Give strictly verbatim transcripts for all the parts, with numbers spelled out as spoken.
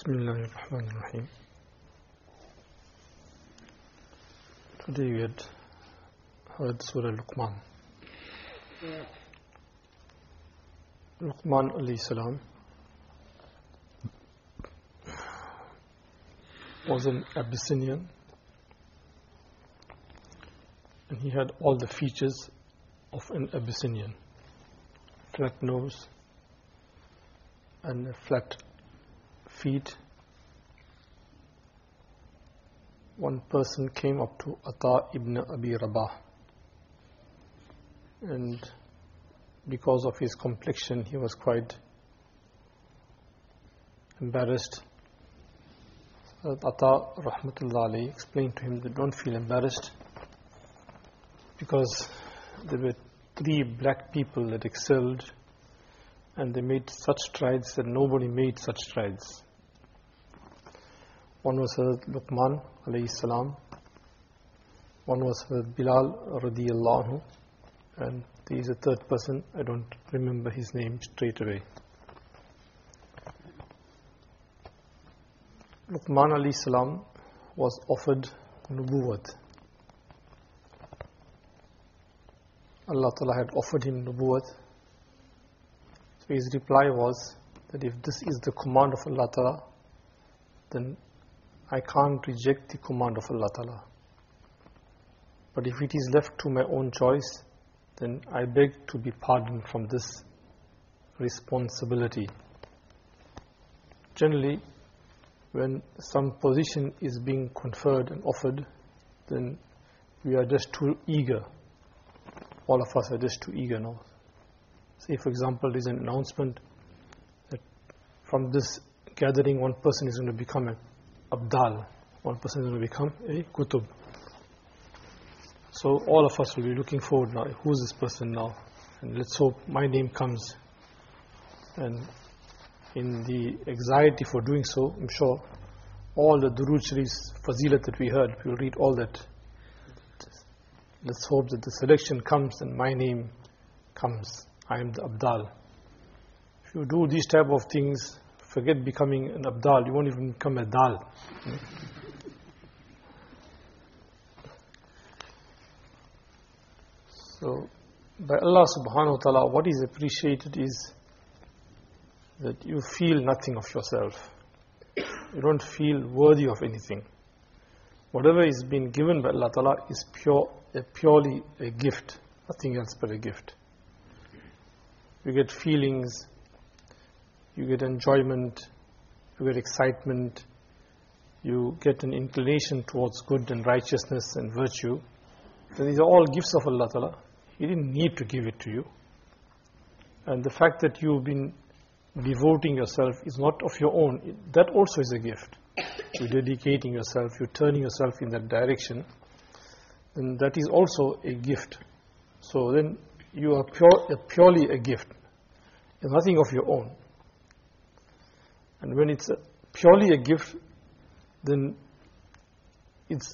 Bismillahir Rahmanir Rahim. Today we had heard Surah Luqman. Luqman alayhi salam was an Abyssinian, and he had all the features of an Abyssinian: flat nose and a flat feet. One person came up to Ata ibn Abi Rabah, and because of his complexion he was quite embarrassed. So Ata rahmatullah alayhi explained to him that don't feel embarrassed, because there were three black people that excelled and they made such strides that nobody made such strides. One was Hazrat Luqman alayhi salam, one was Hazrat Bilal radiyallahu anhu, and there is a third person, I don't remember his name straight away. Luqman alayhi salam was offered nubuwwat. Allah Ta'ala had offered him nubuwwat. So his reply was that if this is the command of Allah Ta'ala, then I can't reject the command of Allah Ta'ala. But if it is left to my own choice, then I beg to be pardoned from this responsibility. Generally, when some position is being conferred and offered, then we are just too eager. All of us are just too eager now. Say, for example, there is an announcement that from this gathering, one person is going to become an Abdal, one person is going to become a Kutub. So all of us will be looking forward now, who's this person now? And let's hope my name comes. And in the anxiety for doing so, I'm sure all the Durood Sharif's fazilat that we heard, we'll read all that. Let's hope that the selection comes and my name comes. I am the Abdal. If you do these type of things, forget becoming an Abdal, you won't even become a Dal. So, by Allah subhanahu wa ta'ala, what is appreciated is that you feel nothing of yourself. You don't feel worthy of anything. Whatever is being given by Allah Ta'ala is pure, a purely a gift, nothing else but a gift. You get feelings, you get enjoyment, you get excitement, you get an inclination towards good and righteousness and virtue. So these are all gifts of Allah Ta'ala. He didn't need to give it to you. And the fact that you've been devoting yourself is not of your own, that also is a gift. You're dedicating yourself, you're turning yourself in that direction, then that is also a gift. So then you are pure, purely a gift. It's nothing of your own. And when it's a, purely a gift, then it's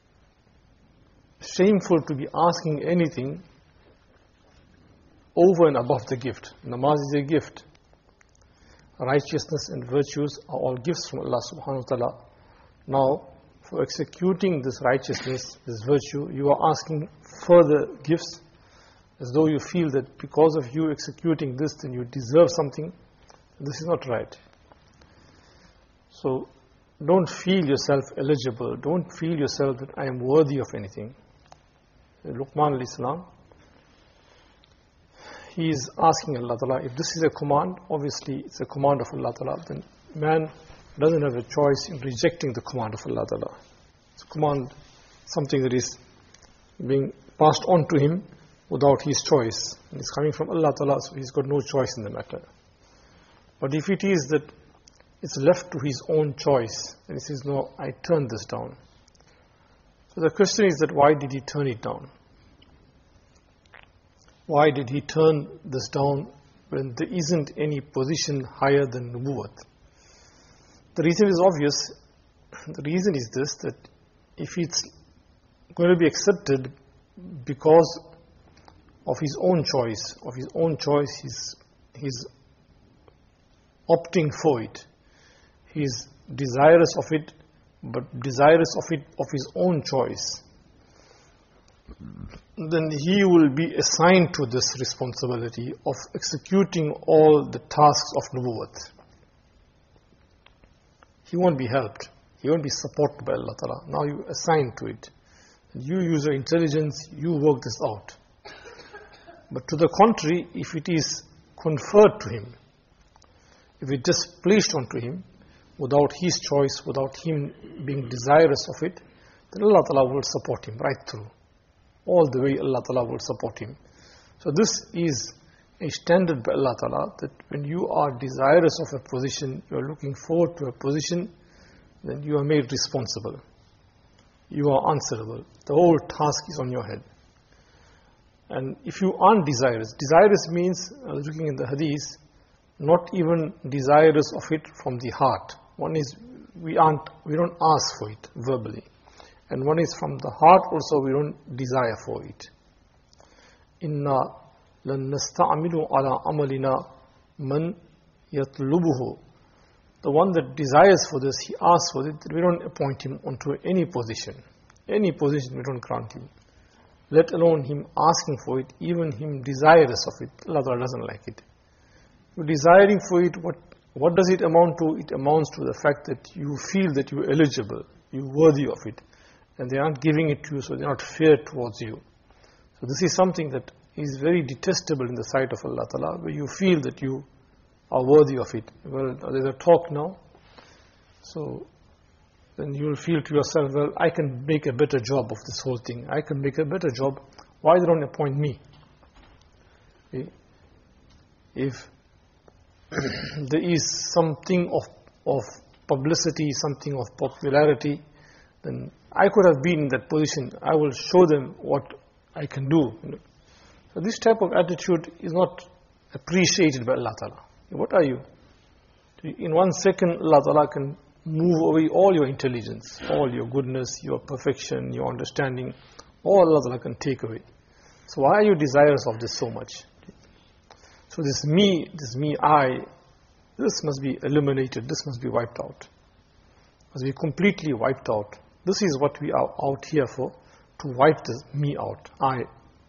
shameful to be asking anything over and above the gift. Namaz is a gift. Righteousness and virtues are all gifts from Allah subhanahu wa ta'ala. Now, for executing this righteousness, this virtue, you are asking further gifts, as though you feel that because of you executing this, then you deserve something. This is not right. So, don't feel yourself eligible. Don't feel yourself that I am worthy of anything. Luqman alayhi salam, he is asking Allah Ta'ala, if this is a command, obviously it's a command of Allah Ta'ala, then man doesn't have a choice in rejecting the command of Allah Ta'ala. It's a command, something that is being passed on to him without his choice. And it's coming from Allah Ta'ala, so he's got no choice in the matter. But if it is that it's left to his own choice, and he says, no, I turned this down. So the question is that why did he turn it down? Why did he turn this down when there isn't any position higher than nubuwwat? The reason is obvious. The reason is this, that if it's going to be accepted because of his own choice, of his own choice, he's, he's opting for it. he is desirous of it, but desirous of it of his own choice, then he will be assigned to this responsibility of executing all the tasks of nubuwwat. He won't be helped. He won't be supported by Allah Ta'ala. Now you assigned to it. You use your intelligence, you work this out. But to the contrary, if it is conferred to him, if it is placed onto him, without his choice, without him being desirous of it, then Allah Ta'ala will support him right through. All the way Allah Ta'ala will support him. So this is a standard by Allah Ta'ala, that when you are desirous of a position, you are looking forward to a position, then you are made responsible. You are answerable. The whole task is on your head. And if you aren't desirous, desirous means, I was looking in the hadith, not even desirous of it from the heart. One is, we aren't, we don't ask for it verbally. And one is from the heart also, we don't desire for it. Inna lan nasta'amilu ala amalina man yatlubuhu. The one that desires for this, he asks for it, we don't appoint him onto any position. Any position we don't grant him. Let alone him asking for it, even him desirous of it. Allah doesn't like it. You're desiring for it, what, what does it amount to? It amounts to the fact that you feel that you're eligible, you're worthy of it. And they aren't giving it to you, so they're not fair towards you. So this is something that is very detestable in the sight of Allah Ta'ala, where you feel that you are worthy of it. Well, there's a talk now, so then you will feel to yourself, well, I can make a better job of this whole thing. I can make a better job. Why they don't appoint me? Okay? If there is something of, of publicity, something of popularity, then I could have been in that position. I will show them what I can do. So this type of attitude is not appreciated by Allah Ta'ala. What are you? In one second, Allah Ta'ala can move away all your intelligence, all your goodness, your perfection, your understanding. All Allah Ta'ala can take away. So why are you desirous of this so much? So this me, this me, I, this must be eliminated. This must be wiped out. Must be completely wiped out. This is what we are out here for, to wipe this me out, I.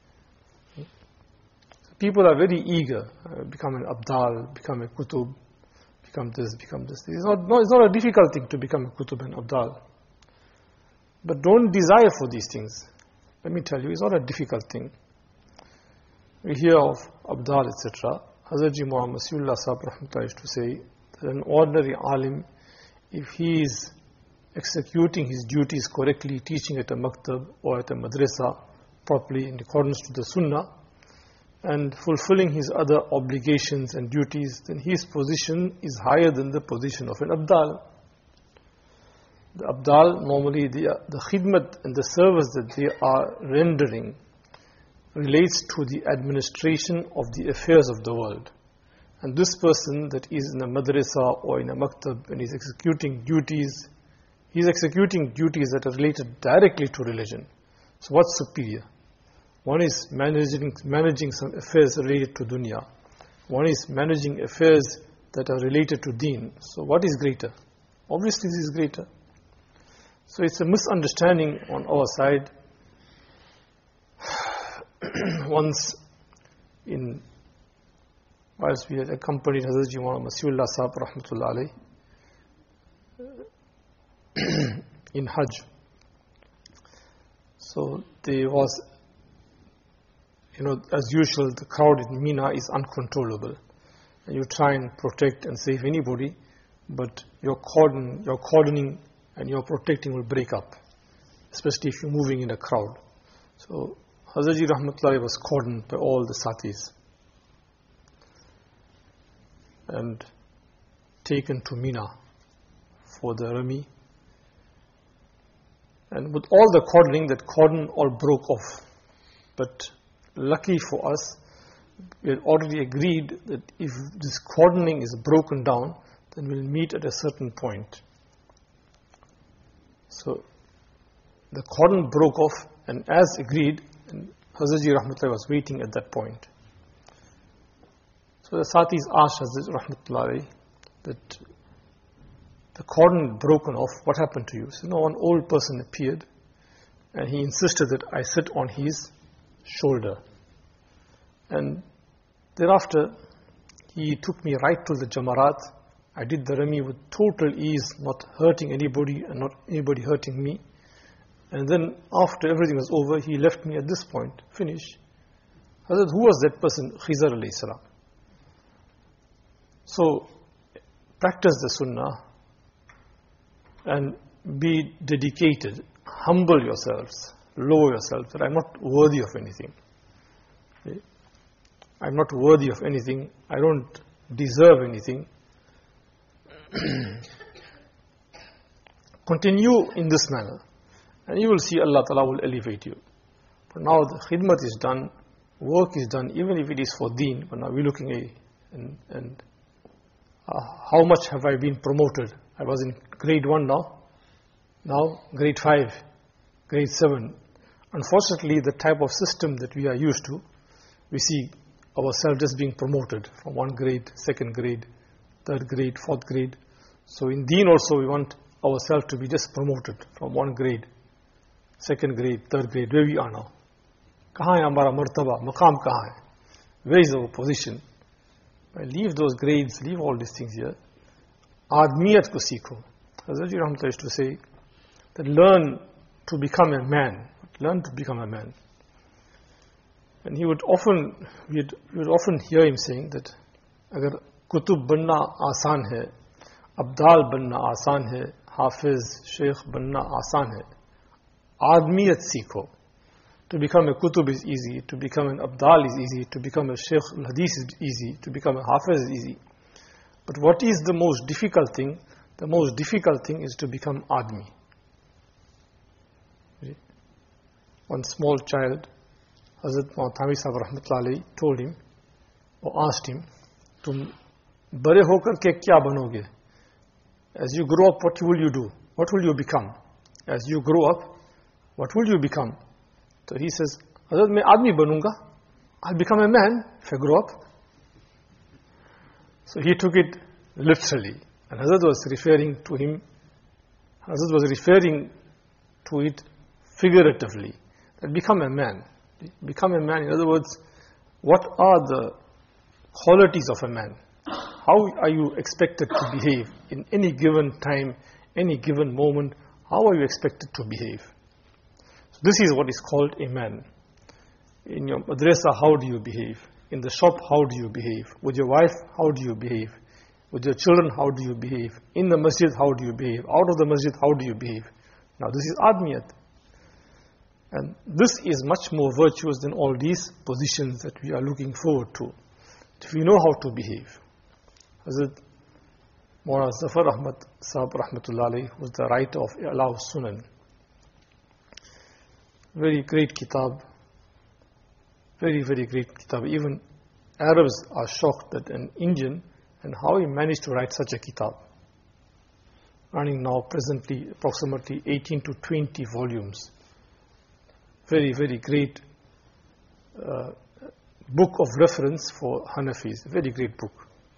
People are very eager, uh, become an abdal, become a kutub, become this, become this. It's not, no, it's not a difficult thing to become a kutub and abdal. But don't desire for these things. Let me tell you, it's not a difficult thing. We hear of abdal, et cetera. Hazrat Ji Muhammad Masihullah Sahib Rahmatullah used to say that an ordinary alim, if he is executing his duties correctly, teaching at a maktab or at a madrasa properly in accordance to the sunnah, and fulfilling his other obligations and duties, then his position is higher than the position of an abdal. The abdal, normally the, the khidmat and the service that they are rendering relates to the administration of the affairs of the world. And this person that is in a madrasa or in a maktab and is executing duties, he is executing duties that are related directly to religion. So what's superior? One is managing, managing some affairs related to dunya. One is managing affairs that are related to deen. So what is greater? Obviously this is greater. So it's a misunderstanding on our side. Once, in whilst we had accompanied Hazrat Ji Muhammad Masihullah Sahib Rahmatullah alayhi in Hajj. So there was, you know, as usual, the crowd in Mina is uncontrollable. And you try and protect and save anybody, but your cordon, your cordoning and your protecting will break up, especially if you're moving in a crowd. So Hazrat Ji Rahmatullah was cordoned by all the satis and taken to Mina for the Rami. And with all the cordoning, that cordon all broke off. But lucky for us, we had already agreed that if this cordoning is broken down, then we'll meet at a certain point. So the cordon broke off, and as agreed, and Hazrat Ji Rahmatullah was waiting at that point. So the satis asked Hazrat Rahmatullah that the cordon broken off, what happened to you? So, you know, an old person appeared and he insisted that I sit on his shoulder. And thereafter, he took me right to the Jamarat. I did the Rami with total ease, not hurting anybody and not anybody hurting me. And then after everything was over, he left me at this point, finish. Hazrat, who was that person? Khizr alayhi salam. So, practice the sunnah and be dedicated. Humble yourselves, lower yourselves, that I'm not worthy of anything. Okay? I'm not worthy of anything. I don't deserve anything. Continue in this manner, and you will see Allah Ta'ala will elevate you. But now the khidmat is done, work is done, even if it is for deen. But now we're looking at and, and uh, how much have I been promoted? I was in grade one now, now grade five, grade seven. Unfortunately, the type of system that we are used to, we see ourselves just being promoted from one grade, second grade, third grade, fourth grade. So in deen also we want ourselves to be just promoted from one grade, second grade, third grade, where we are now. Kahan hai hamara martaba, maqam kahan hai? Where is our position? Leave those grades, leave all these things here. Admiyat ko seekho. Hazrat Ji Rahmatullah used to say that learn to become a man. Learn to become a man. And he would often, we would often hear him saying that agar kutub banna आसान है, abdal banna आसान है, hafiz, sheikh banna आसान है, आदमियत सीखो. To become a kutub is easy, to become an abdal is easy, to become a sheikh al-hadith is easy, to become a hafiz is easy. But what is the most difficult thing? The most difficult thing is to become admi. One small child, Hazrat Muhammad Sahib Rahmatullah Alayhi, told him or asked him, Tum bade hokar ke kya banoge? As you grow up, what will you do? What will you become? As you grow up, what will you become? So he says, Hazrat, main admi banunga. I'll become a man if I grow up. So he took it literally. And Hazrat was referring to him, Hazrat was referring to it figuratively. That become a man. Become a man. In other words, what are the qualities of a man? How are you expected to behave in any given time, any given moment? How are you expected to behave? So this is what is called a man. In your madrasa, how do you behave? In the shop, how do you behave? With your wife, how do you behave? With your children, how do you behave? In the masjid, how do you behave? Out of the masjid, how do you behave? Now this is admiyat. And this is much more virtuous than all these positions that we are looking forward to. If we know how to behave. Hazrat Maulana Zafar Ahmad Sahib Rahmatullah Alayhi was the writer of I'la Sunan. Very great kitab. Very, very great kitab. Even Arabs are shocked that an Indian and how he managed to write such a kitab. Running now presently approximately eighteen to twenty volumes. Very, very great uh, book of reference for Hanafis. Very great book.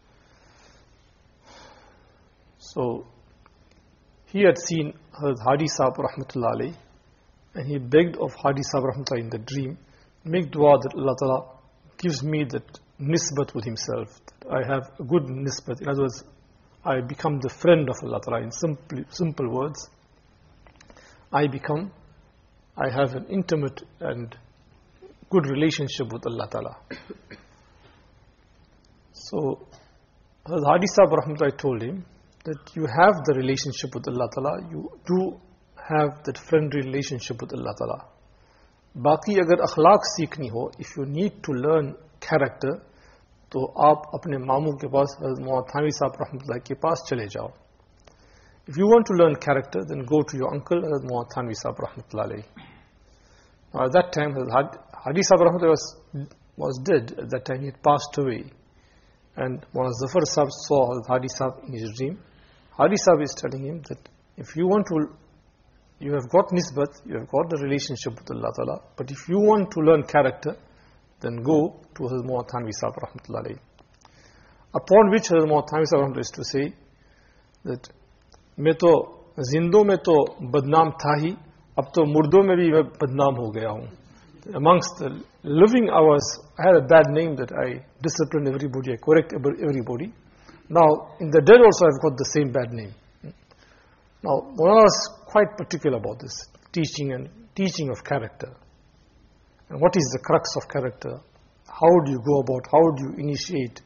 So, he had seen Hadi Sahib Rahmatullah Alayhi, and he begged of Hadi Sahib Rahmatullah in the dream, make dua that Allah Ta'ala gives me that nisbat with himself. That I have a good nisbat. In other words, I become the friend of Allah Ta'ala. In simple, simple words, I become I have an intimate and good relationship with Allah Ta'ala. So, Hadi Sahib Rahmatullah told him that you have the relationship with Allah Ta'ala, you do have that friendly relationship with Allah Ta'ala. Baki agar akhlaq seekhni ho, if you need to learn character, to aap apne mamu ke paas, Hazrat Thanvi Sahib Rahmatullah ke paas chale jao. If you want to learn character, then go to your uncle, Hazrat Muhammad Thanvi Sahib Rahmatullah Alayhi. Now at that time, Hadi Sahib Rahmatullah was, was dead. At that time, he had passed away. And when Zafar Sahib saw Hadi Sahib in his dream, Hadi Sahib is telling him that if you want to, you have got nisbat, you have got the relationship with Allah Ta'ala, but if you want to learn character, then go to Hazrat Muhammad Thanvi Sahib Rahmatullah Alayhi. Upon which Hazrat Muhammad Thanvi Sahib Rahmatullah is to say that मैं तो जिंदों में तो बदनाम था ही, अब तो मुर्दों में भी मैं बदनाम हो गया हूँ. Amongst the living hours, I had a bad name that I disciplined everybody, I correct everybody. Now, in the dead also I've got the same bad name. Now, Maulana was quite particular about this, teaching and teaching of character. And what is the crux of character? How do you go about, how do you initiate?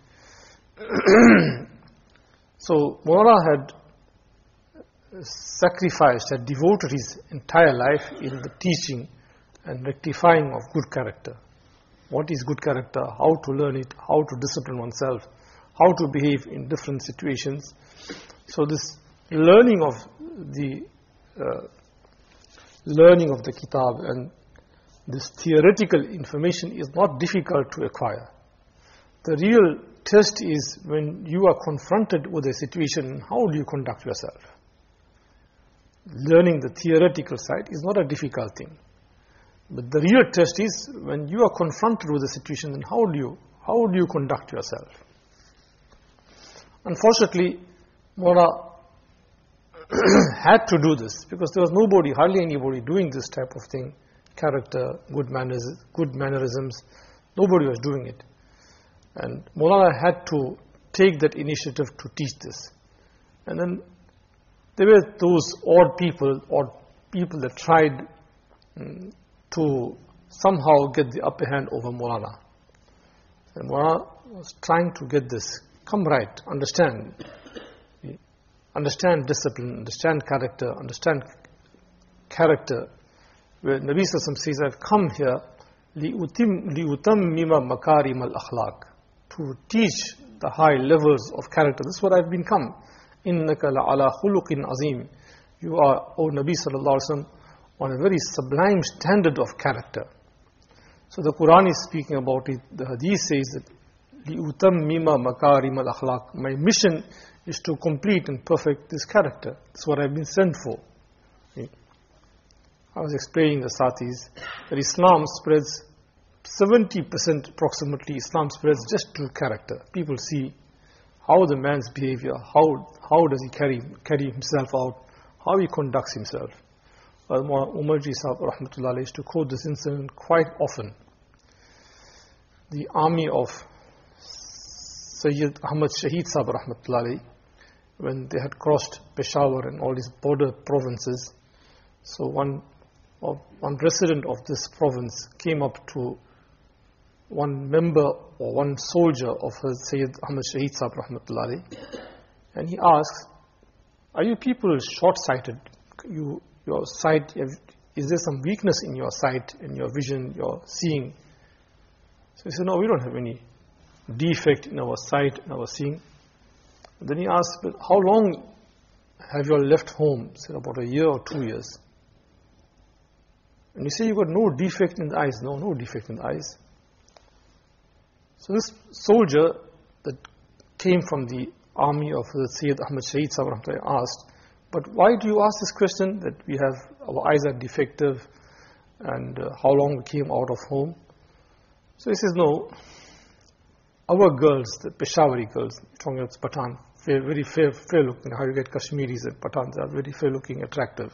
So, Maulana had sacrificed, had devoted his entire life in the teaching and rectifying of good character. What is good character? How to learn it? How to discipline oneself? How to behave in different situations? So this learning of the uh, learning of the kitab and this theoretical information is not difficult to acquire. The real test is when you are confronted with a situation, how do you conduct yourself? Learning the theoretical side is not a difficult thing. But the real test is when you are confronted with a situation, then how do you, how do you conduct yourself? Unfortunately, Maulana had to do this because there was nobody, hardly anybody doing this type of thing, character, good manners, good mannerisms. Nobody was doing it. And Maulana had to take that initiative to teach this. And then there were those odd people, odd people that tried um, to somehow get the upper hand over Maulana. And Maulana was trying to get this, come right, understand. Understand discipline, understand character, understand character. Where Nabi Sallallahu Alaihi Wasallam says, I've come here لِأُتَمِّمَ مَكَارِمَ الْأَخْلَاقِ, to teach the high levels of character. This is what I've been come. إِنَّكَ لَعَلَى خُلُقٍ عَظِيمٍ. You are, O Nabi Sallallahu Alaihi Wasallam, on a very sublime standard of character. So the Quran is speaking about it. The Hadith says that لِأُتَمِّمَ مَكَارِمَ الْأَخْلَاقِ. My mission is to complete and perfect this character. That's what I've been sent for. I was explaining the Sathis that Islam spreads, seventy percent approximately Islam spreads just to character. People see how the man's behavior, how how does he carry carry himself out, how he conducts himself. Umarji Sahib Rahmatullah used to quote this incident quite often. The army of Sayyid Ahmad Shaheed Sahib Rahmatullah, when they had crossed Peshawar and all these border provinces, so one one resident of this province came up to one member or one soldier of Sayyid Ahmad Shaheed Sahib Rahmatullah, and he asks, are you people short-sighted? You, your sight, is there some weakness in your sight, in your vision, your seeing? So he said, no, we don't have any defect in our sight, in our seeing. And then he asked, but how long have you all left home? He said, about a year or two years. And you say you got no defect in the eyes. No, no defect in the eyes. So this soldier that came from the army of Sayyid Ahmad Shaheed Sahib asked, but why do you ask this question that we have, our eyes are defective and uh, how long we came out of home? So he says, no, our girls, the Peshawari girls, talking about Pathan, fair, very fair, fair looking, how you get Kashmiris and Pathans are very fair looking, attractive.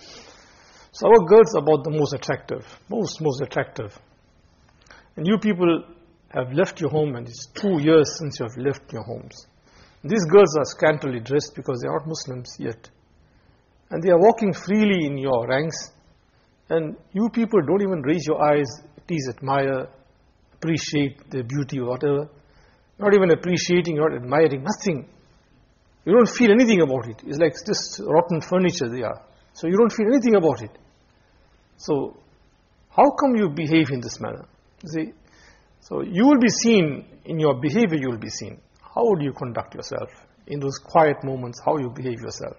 So our girls are about the most attractive, most, most attractive. And you people have left your home and it's two years since you have left your homes. And these girls are scantily dressed because they are not Muslims yet. And they are walking freely in your ranks. And you people don't even raise your eyes, please admire, appreciate their beauty or whatever. Not even appreciating, not admiring, nothing. You don't feel anything about it. It's like just rotten furniture they are. So you don't feel anything about it. So how come you behave in this manner? You see, so you will be seen, in your behavior you will be seen. How do you conduct yourself? In those quiet moments, how you behave yourself.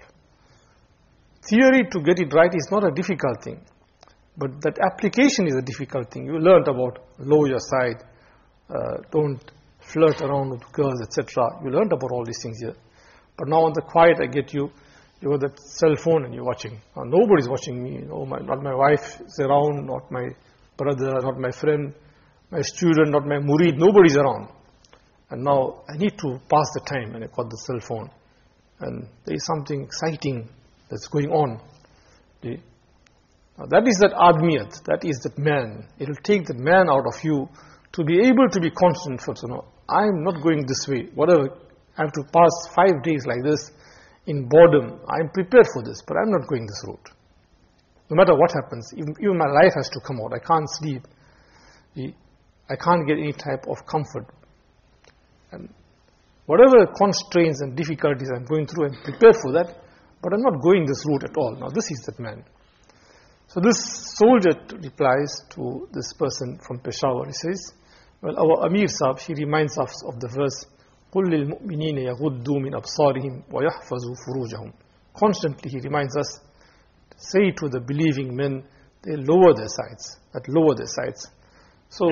Theory to get it right is not a difficult thing. But that application is a difficult thing. You learned about lower your side, uh, don't flirt around with girls, et cetera. You learned about all these things here. But now on the quiet I get you, you got that cell phone and you're watching. Now, nobody's watching me. No, my, not my wife is around, not my brother, not my friend, my student, not my murid. Nobody's around. And now I need to pass the time and I got the cell phone. And there is something exciting that's going on. Okay? Now that is that admiyat, that is that man. It will take that man out of you to be able to be constant for, you know, I am not going this way. Whatever, I have to pass five days like this in boredom. I am prepared for this, but I am not going this route. No matter what happens, even, even my life has to come out. I can't sleep. I can't get any type of comfort. And whatever constraints and difficulties I'm going through, I'm prepared for that, but I'm not going this route at all. Now this is that man. So this soldier replies to this person from Peshawar. He says, well, our Amir Sahib, he reminds us of the verse, قُلْ لِلْمُؤْمِنِينَ يَغُدُّوا مِنْ أَبْصَارِهِمْ وَيَحْفَظُوا فُرُوجَهُمْ. Constantly he reminds us, say to the believing men, they lower their sights, that lower their sights. So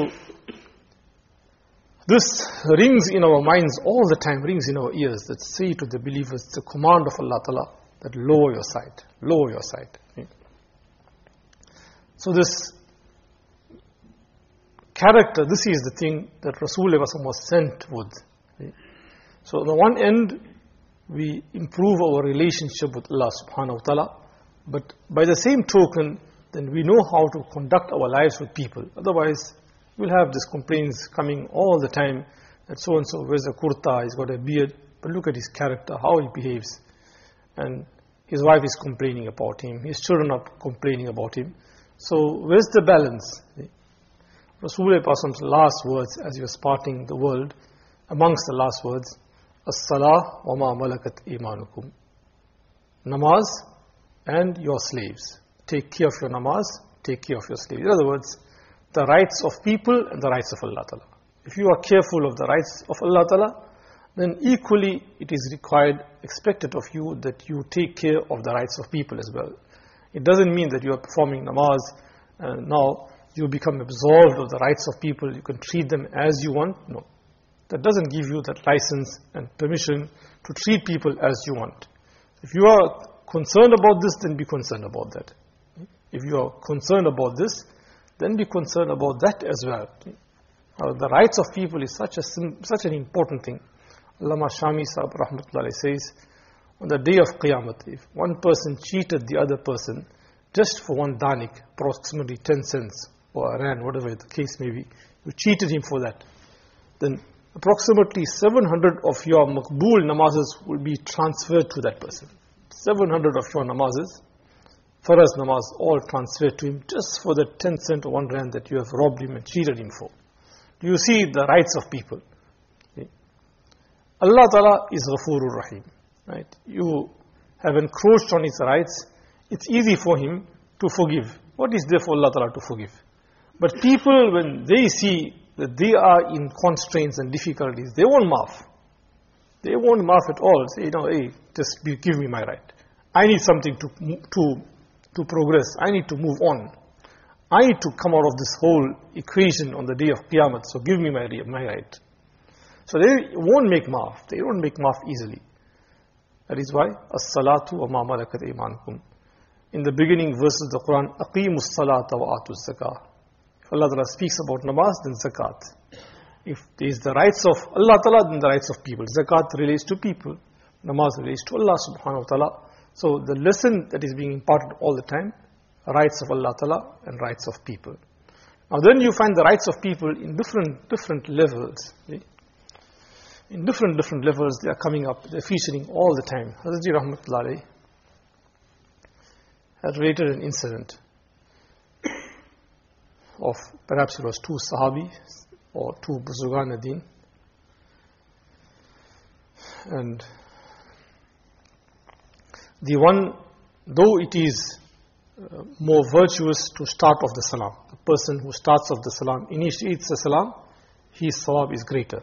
this rings in our minds all the time, rings in our ears, that say to the believers, the command of Allah Ta'ala, that lower your sight, lower your sight. So this character, this is the thing that Rasulullah was sent with. So on the one end, we improve our relationship with Allah subhanahu wa ta'ala, but by the same token, then we know how to conduct our lives with people. Otherwise, we'll have these complaints coming all the time, that so-and-so wears a kurta, he's got a beard, but look at his character, how he behaves. And his wife is complaining about him, his children are complaining about him. So where's the balance? Rasulullah's last words as he was parting the world, amongst the last words, As-salah wa ma malakat imanukum. Namaz and your slaves. Take care of your namaz, take care of your slaves. In other words, the rights of people and the rights of Allah Ta'ala. If you are careful of the rights of Allah Ta'ala, then equally it is required, expected of you that you take care of the rights of people as well. It doesn't mean that you are performing namaz and now you become absolved of the rights of people, you can treat them as you want. No. That doesn't give you that license and permission to treat people as you want. If you are concerned about this, then be concerned about that. If you are concerned about this, then be concerned about that as well. Uh, the rights of people is such a such an important thing. Allama Shami Sahib Rahmatullah says, on the day of Qiyamah, if one person cheated the other person just for one danik, approximately ten cents, or a rand, whatever the case may be, you cheated him for that, then approximately seven hundred of your maqbool namazes will be transferred to that person. seven hundred of your namazes, Faraz namaz, all transferred to him just for the ten cent or one rand that you have robbed him and cheated him for. Do you see the rights of people? Okay. Allah Ta'ala is Ghafoorur Rahim. Right? You have encroached on His rights, it's easy for Him to forgive. What is there for Allah Ta'ala to forgive? But people, when they see that they are in constraints and difficulties, they won't maaf. They won't maaf at all. Say, you know, hey, just be, give me my right. I need something to to to progress. I need to move on. I need to come out of this whole equation on the day of Qiyamah. So give me my my right. So they won't make maaf. They don't make maaf easily. That is why as-salatu wa ma malakat imanukum. In the beginning verses of the Quran, aqimus salata wa atuz zakah. If Allah Ta'ala speaks about namaz, then zakat. If there is the rights of Allah Ta'ala, then the rights of people. Zakat relates to people. Namaz relates to Allah Subhanahu wa Ta'ala. So the lesson that is being imparted all the time, rights of Allah Ta'ala and rights of people. Now then you find the rights of people in different different levels. In different different levels they are coming up, they are featuring all the time. Hazrat Ji Rahmatullah Alayhi had related an incident of perhaps it was two Sahabi or two Buzurgan ad-Din, and the one, though it is uh, more virtuous to start off the salam, the person who starts off the salam, initiates the salam, his sawab is greater.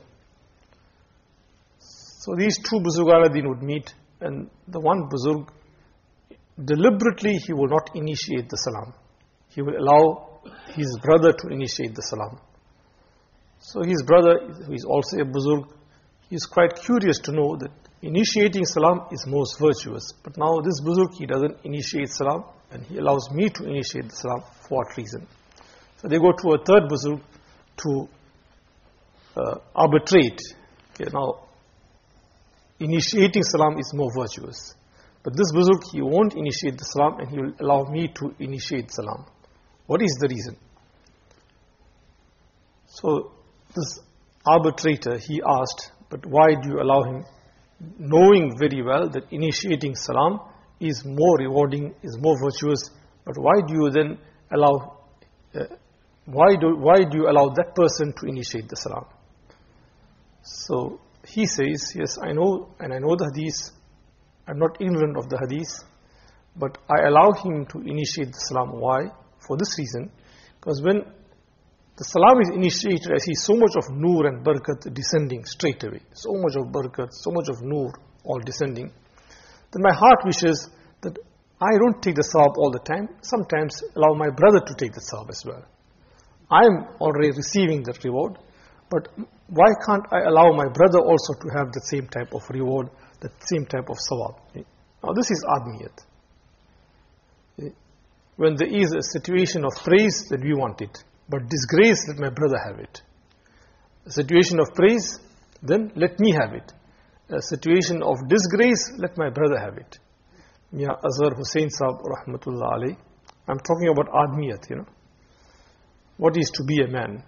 So these two Buzurgan ad-Din would meet, and the one Buzurg, deliberately he will not initiate the salam. He will allow his brother to initiate the salam. So his brother, who is also a Buzurg, he is quite curious to know that initiating salam is most virtuous. But now this Buzurg, he doesn't initiate salam, and he allows me to initiate the salam. For what reason? So they go to a third Buzurg to uh, arbitrate. Okay, now, initiating salam is more virtuous. But this Buzurg, he won't initiate the salam and he will allow me to initiate salam. What is the reason? So this arbitrator, he asked, but why do you allow him, knowing very well that initiating salam is more rewarding, is more virtuous, but why do you then allow, uh, why do why do you allow that person to initiate the salam? So he says, yes, I know, and I know the hadith, I'm not ignorant of the hadith, but I allow him to initiate the salam. Why? For this reason, because when the salam is initiated, I see so much of nur and barakat descending straight away. So much of barakat, so much of nur all descending. Then my heart wishes that I don't take the sawab all the time. Sometimes allow my brother to take the sawab as well. I am already receiving that reward, but why can't I allow my brother also to have the same type of reward, the same type of sawab? Now this is admiyat. When there is a situation of praise, then we want it. But disgrace, let my brother have it. A situation of praise, then let me have it. A situation of disgrace, let my brother have it. Mia Azhar Hussain Sahab Rahmatullah Alayh, I'm talking about admiyat, you know. What is to be a man?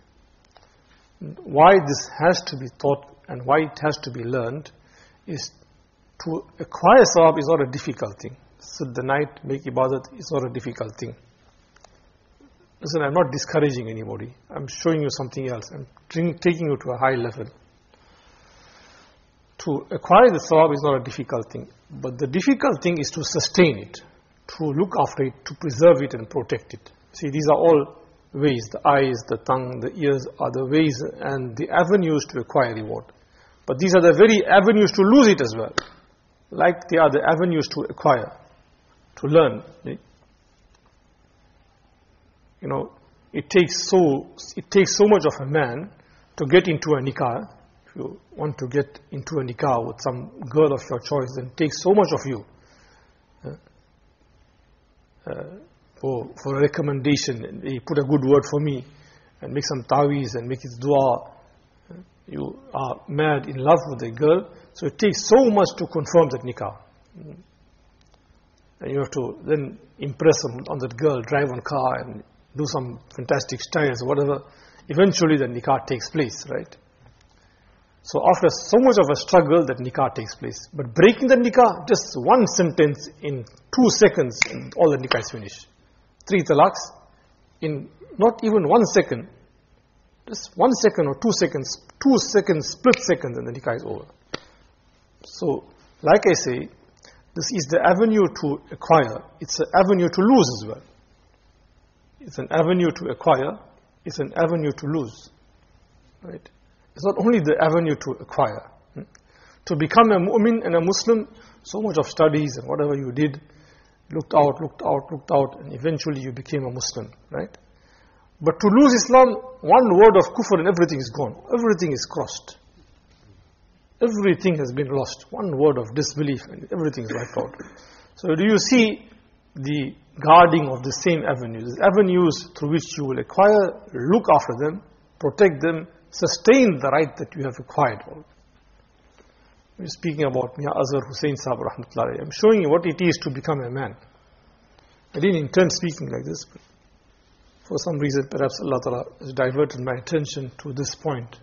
Why this has to be taught and why it has to be learned is to acquire sahab is not a difficult thing. Sit the night, make ibadat is not a difficult thing. Listen, I'm not discouraging anybody. I'm showing you something else. I'm taking you to a high level. To acquire the sawab is not a difficult thing. But the difficult thing is to sustain it, to look after it, to preserve it and protect it. See, these are all ways. The eyes, the tongue, the ears are the ways and the avenues to acquire reward. But these are the very avenues to lose it as well. Like they are the avenues to acquire, to learn. You know, it takes so it takes so much of a man to get into a nikah. If you want to get into a nikah with some girl of your choice, then it takes so much of you. Uh, uh, for, for a recommendation, they put a good word for me, and make some taweez and make his dua. You are mad in love with a girl, so it takes so much to confirm that nikah. And you have to then impress on, on that girl, drive on car and do some fantastic styles or whatever. Eventually the nikah takes place, right? So after so much of a struggle, that nikah takes place. But breaking the nikah, just one sentence in two seconds, and all the nikah is finished. Three talaqs in not even one second. Just one second or two seconds, two seconds, split seconds, and the nikah is over. So, like I say, this is the avenue to acquire. It's an avenue to lose as well. It's an avenue to acquire. It's an avenue to lose. Right? It's not only the avenue to acquire. Hmm? To become a mu'min and a Muslim, so much of studies and whatever you did, looked out, looked out, looked out, and eventually you became a Muslim. Right? But to lose Islam, one word of kufr and everything is gone. Everything is crossed. Everything has been lost. One word of disbelief and everything is wiped out. So do you see the guarding of the same avenues? Avenues through which you will acquire, look after them, protect them, sustain the right that you have acquired. We're speaking about Mia Azhar Hussain Sahab Rahmatullah. I'm showing you what it is to become a man. I didn't intend speaking like this, but for some reason perhaps Allah Ta'ala has diverted my attention to this point.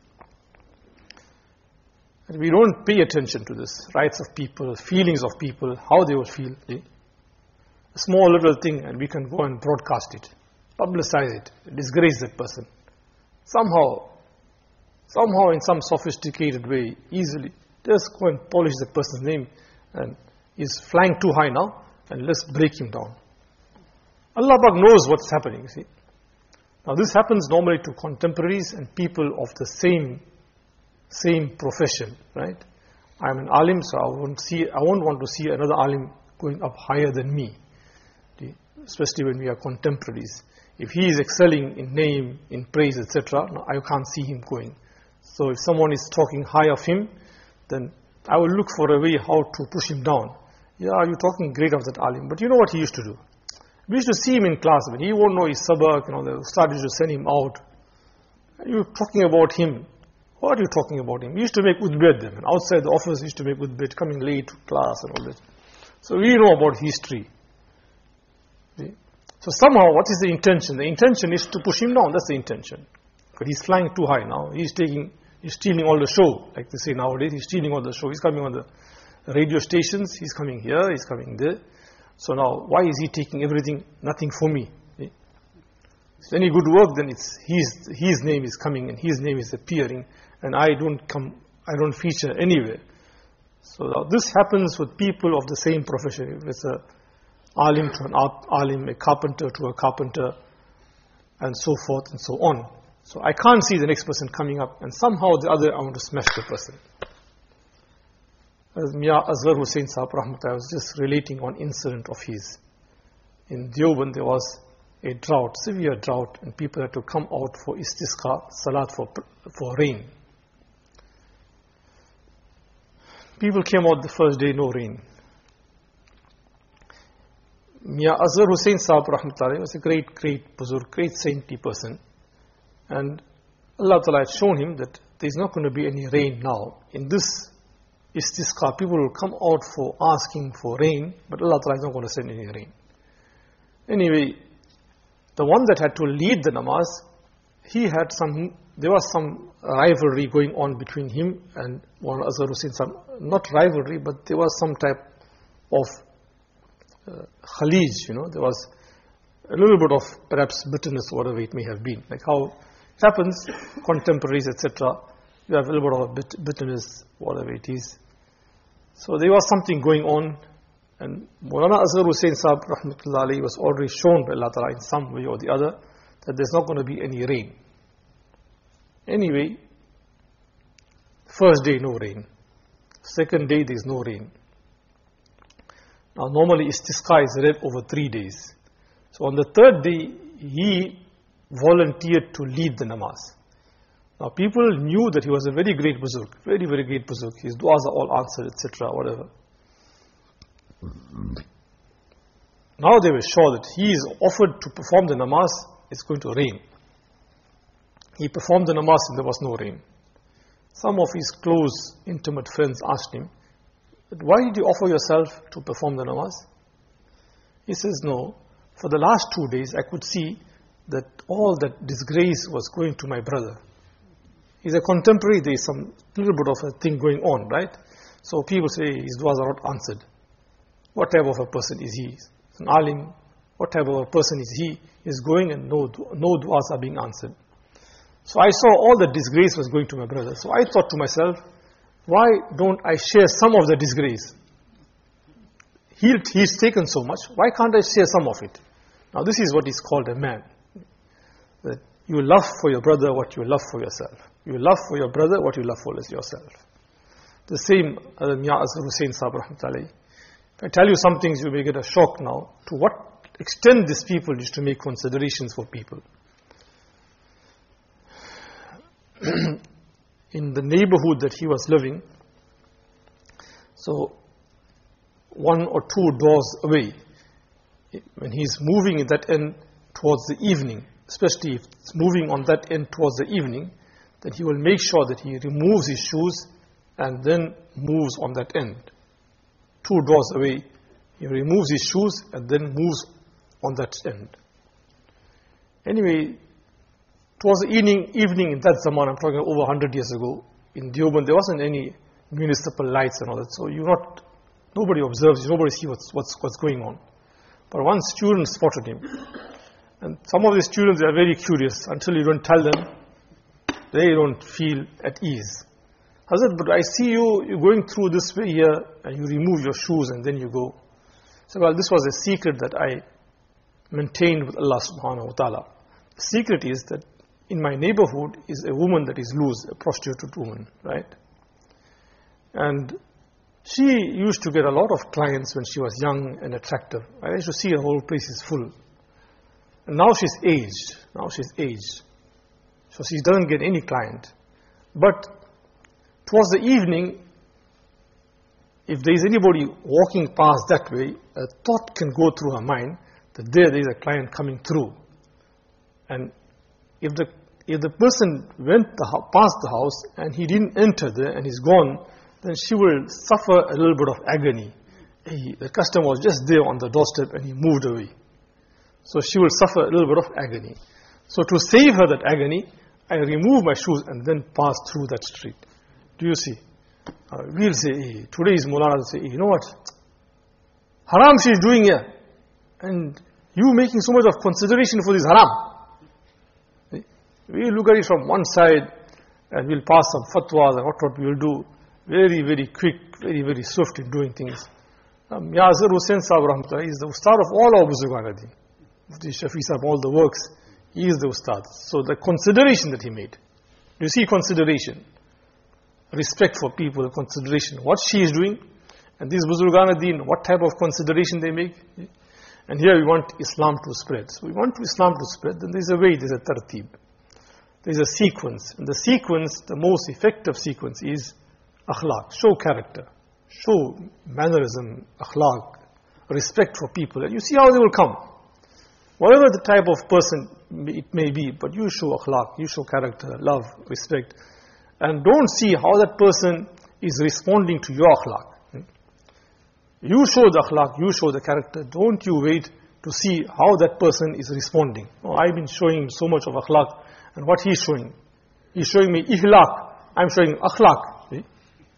And we don't pay attention to this, rights of people, feelings of people, how they will feel. A small little thing and we can go and broadcast it, publicize it, disgrace that person. Somehow, somehow in some sophisticated way, easily, just go and polish that person's name and he's flying too high now and let's break him down. Allah Pak knows what's happening, you see. Now this happens normally to contemporaries and people of the same same profession, right? I'm an alim, so I won't see I won't want to see another alim going up higher than me. Especially when we are contemporaries. If he is excelling in name, in praise, et cetera, no, I can't see him going. So if someone is talking high of him, then I will look for a way how to push him down. Yeah, you're talking great of that alim, but you know what he used to do? We used to see him in class, but he won't know his sabak, you know, the ustad used to send him out. You're talking about him. What are you talking about him? He used to make udbid them. And outside the office, he used to make udbid, coming late to class and all that. So we know about history. See? So somehow, what is the intention? The intention is to push him down. That's the intention. Because he's flying too high now. He's taking, he's stealing all the show, like they say nowadays. He's stealing all the show. He's coming on the radio stations. He's coming here. He's coming there. So now, why is he taking everything? Nothing for me. See? If any good work, then it's his his name is coming and his name is appearing, and I don't come. I don't feature anywhere. So now this happens with people of the same profession. It's a alim to an alim, a carpenter to a carpenter, and so forth and so on. So I can't see the next person coming up, and somehow the other I want to smash the person. As Mia Asghar Hussain Sahab Rahmatullah was just relating one incident of his. In Deoband there was a drought, severe drought, and people had to come out for istisqa, salat for, for rain. People came out the first day, no rain. Mia Asghar Hussain Sahab Rahmatullah was a great, great buzurg, great saintly person. And Allah Ta'ala had shown him that there is not going to be any rain now. In this istisqa, people will come out for asking for rain, but Allah Ta'ala is not going to send any rain. Anyway, the one that had to lead the namaz, he had some, there was some rivalry going on between him and Mawlana Asghar Hussain Sahab. Not rivalry, but there was some type of uh, khalij, you know, there was a little bit of perhaps bitterness, whatever it may have been. Like how it happens, contemporaries, et cetera, you have a little bit of bit, bitterness, whatever it is. So there was something going on, and Mawlana Asghar Hussain Sahab Rahmatullah Alayhi was already shown by Allah Ta'ala in some way or the other that there's not going to be any rain. Anyway, first day no rain. Second day there's no rain. Now normally istisqa is read over three days. So on the third day, he volunteered to lead the namaz. Now people knew that he was a very great buzurg, very, very great buzurg. His du'as are all answered, et cetera, whatever. Now they were sure that he is offered to perform the namaz, it's going to rain. He performed the namaz and there was no rain. Some of his close, intimate friends asked him, why did you offer yourself to perform the namaz? He says, no, for the last two days I could see that all that disgrace was going to my brother. He's a contemporary, there is some little bit of a thing going on, right? So people say his du'as are not answered. What type of a person is he? He's an alim. What type of a person is he? He's going and no, no du'as are being answered. So I saw all the disgrace was going to my brother. So I thought to myself, why don't I share some of the disgrace? He, he's taken so much, why can't I share some of it? Now this is what is called a man. That you love for your brother what you love for yourself. You love for your brother what you love for yourself. The same as Mia Asghar Hussain Sahab Rahmatullah. If I tell you some things, you may get a shock now. To what extent these people used to make considerations for people. In the neighborhood that he was living, so one or two doors away, when he's moving in that end towards the evening, especially if it's moving on that end towards the evening, then he will make sure that he removes his shoes and then moves on that end. Two doors away, he removes his shoes and then moves on that end. Anyway, towards the evening, evening in that zaman, I'm talking over one hundred years ago, in Deoband, there wasn't any municipal lights and all that, so you not, nobody observes, nobody sees what's, what's, what's going on. But one student spotted him. And some of the students, they are very curious. Until you don't tell them, they don't feel at ease. Hazrat, but I see you, you're going through this way here, and you remove your shoes and then you go. So, well, this was a secret that I maintained with Allah subhanahu wa ta'ala. The secret is that in my neighborhood is a woman that is loose, a prostitute woman, right? And she used to get a lot of clients when she was young and attractive. I used to see her whole place is full. And now she's aged. Now she's aged. So she doesn't get any client. But towards the evening, if there is anybody walking past that way, a thought can go through her mind that there, there is a client coming through. And if the if the person went the, past the house and he didn't enter there and he's gone, then she will suffer a little bit of agony, he, the customer was just there on the doorstep and he moved away. So she will suffer a little bit of agony. So to save her that agony, I remove my shoes and then pass through that street. Do you see? Uh, we'll say, hey, today is Mulana, say, hey, you know what? Haram she is doing here. And you making so much of consideration for this haram. We look at it from one side and we'll pass some fatwas and what, what we'll do. Very, very quick, very, very swift in doing things. Um, Yazir Hussain Sahib Rahmatullah is the ustad of all our Buzurgan Adin. Mufti Shafi Sahib, all the works, he is the ustad. So the consideration that he made. Do you see consideration? Respect for people, consideration. What she is doing, and these Buzurgan Adin, what type of consideration they make. And here we want Islam to spread. So we want Islam to spread, then there's a way, there's a tartib. There's a sequence. And the sequence, the most effective sequence is akhlaq, show character, show mannerism, akhlaq, respect for people. And you see how they will come. Whatever the type of person it may be, but you show akhlaq, you show character, love, respect. And don't see how that person is responding to your akhlaq. You show the akhlaq, you show the character. Don't you wait to see how that person is responding. Oh, I've been showing him so much of akhlaq, and what he's showing? He's showing me ihlaq. I'm showing akhlaq. See?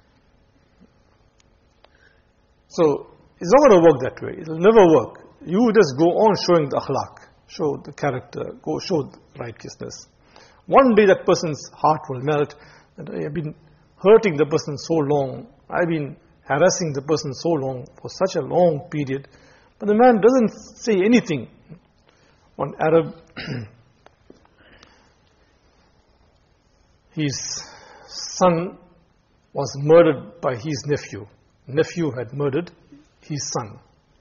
So, it's not going to work that way. It will never work. You just go on showing the akhlaq, show the character, go show the righteousness. One day that person's heart will melt, and I have been hurting the person so long, I've been harassing the person so long, for such a long period, but the man doesn't say anything. One Arab, his son was murdered by his nephew. Nephew had murdered his son.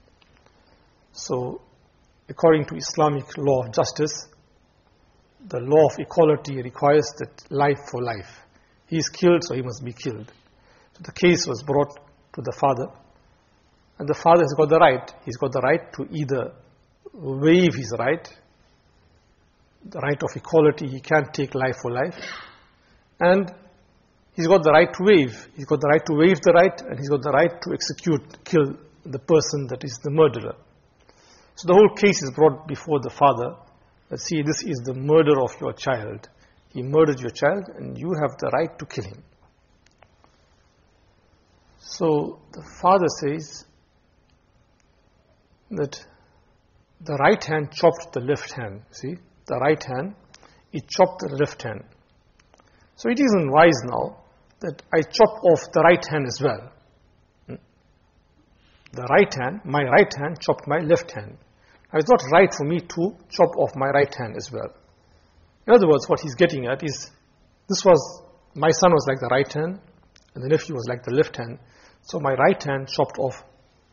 So, according to Islamic law of justice, the law of equality requires that life for life. He is killed, so he must be killed. So the case was brought to the father, and the father has got the right. He's got the right to either waive his right, the right of equality, he can't take life for life, and he's got the right to waive. He's got the right to waive the right, and he's got the right to execute, kill the person that is the murderer. So the whole case is brought before the father, that see, this is the murder of your child. He murdered your child, and you have the right to kill him. So the father says that the right hand chopped the left hand. See, the right hand, it chopped the left hand. So it isn't wise now that I chop off the right hand as well. The right hand, my right hand chopped my left hand. Now it's not right for me to chop off my right hand as well. In other words, what he's getting at is, this was, my son was like the right hand, and the nephew was like the left hand. So my right hand chopped off,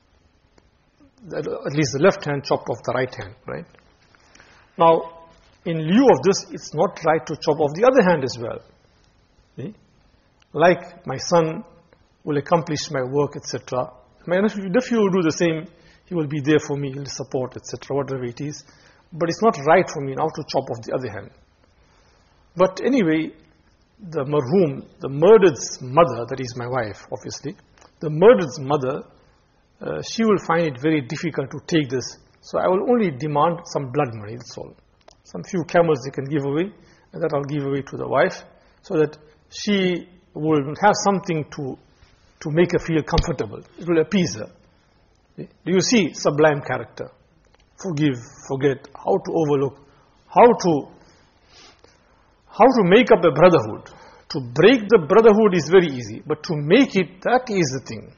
at least the left hand chopped off the right hand, right? Now, in lieu of this, it's not right to chop off the other hand as well. See? Like my son will accomplish my work, et cetera. My nephew will do the same. He will be there for me, he will support, et cetera, whatever it is. But it's not right for me now to chop off the other hand. But anyway, the marhum, the murdered's mother, that is my wife, obviously, the murdered's mother, uh, she will find it very difficult to take this. So I will only demand some blood money, that's all. Some few camels they can give away, and that I'll give away to the wife, so that she will have something to, to make her feel comfortable. It will appease her. Do you see sublime character? Forgive, forget, how to overlook, how to, how to make up a brotherhood. To break the brotherhood is very easy, but to make it, that is the thing.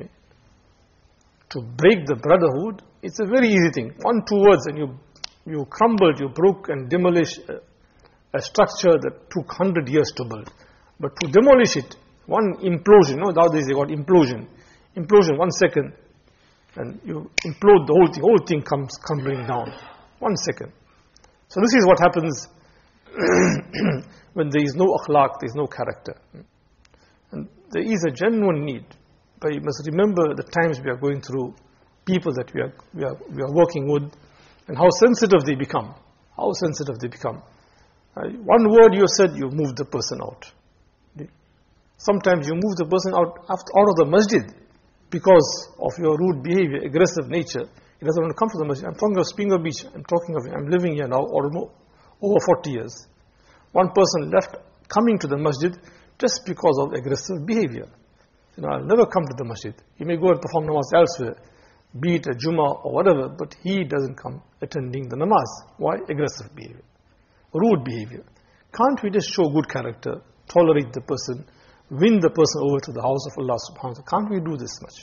To break the brotherhood, it's a very easy thing. One, two words, and you you crumbled, you broke and demolished a, a structure that took one hundred years to build. But to demolish it, one implosion, you know, nowadays they got implosion. Implosion, one second, and you implode the whole thing, whole thing comes crumbling down. One second. So this is what happens when there is no akhlaq, there is no character. And there is a genuine need. But you must remember the times we are going through, people that we are, we are, we are working with, and how sensitive they become. How sensitive they become. Uh, one word you said, you move the person out. Sometimes you move the person out, out of the masjid. because of your rude behavior, aggressive nature, he doesn't want to come to the masjid. I'm talking of Springer Beach. I'm talking of, I'm living here now almost over forty years. One person left coming to the masjid just because of aggressive behavior. You know, I'll never come to the masjid. He may go and perform namaz elsewhere, be it a Jummah or whatever, but he doesn't come attending the namaz. Why? Aggressive behavior, rude behavior. Can't we just show good character, tolerate the person, win the person over to the house of Allah subhanahu wa ta'ala? Can't we do this much?